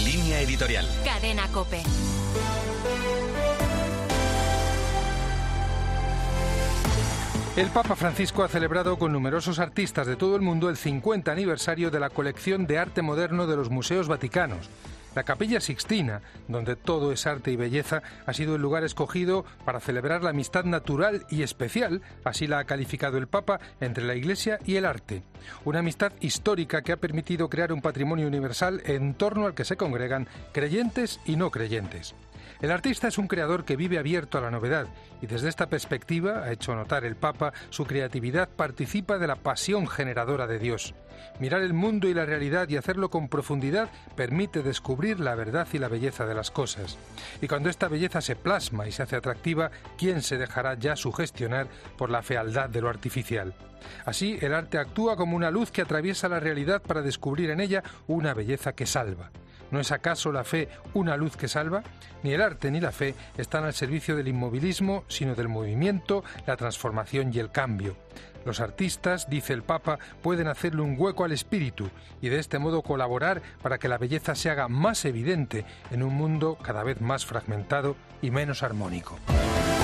Línea editorial. Cadena COPE. El Papa Francisco ha celebrado con numerosos artistas de todo el mundo el 50 aniversario de la colección de arte moderno de los museos vaticanos. La Capilla Sixtina, donde todo es arte y belleza, ha sido el lugar escogido para celebrar la amistad natural y especial, así la ha calificado el Papa, entre la Iglesia y el arte. Una amistad histórica que ha permitido crear un patrimonio universal en torno al que se congregan creyentes y no creyentes. El artista es un creador que vive abierto a la novedad y desde esta perspectiva, ha hecho notar el Papa, su creatividad participa de la pasión generadora de Dios. Mirar el mundo y la realidad y hacerlo con profundidad permite descubrir la verdad y la belleza de las cosas. Y cuando esta belleza se plasma y se hace atractiva, ¿quién se dejará ya sugestionar por la fealdad de lo artificial? Así, el arte actúa como una luz que atraviesa la realidad para descubrir en ella una belleza que salva. ¿No es acaso la fe una luz que salva? Ni el arte ni la fe están al servicio del inmovilismo, sino del movimiento, la transformación y el cambio. Los artistas, dice el Papa, pueden hacerle un hueco al espíritu y de este modo colaborar para que la belleza se haga más evidente en un mundo cada vez más fragmentado y menos armónico.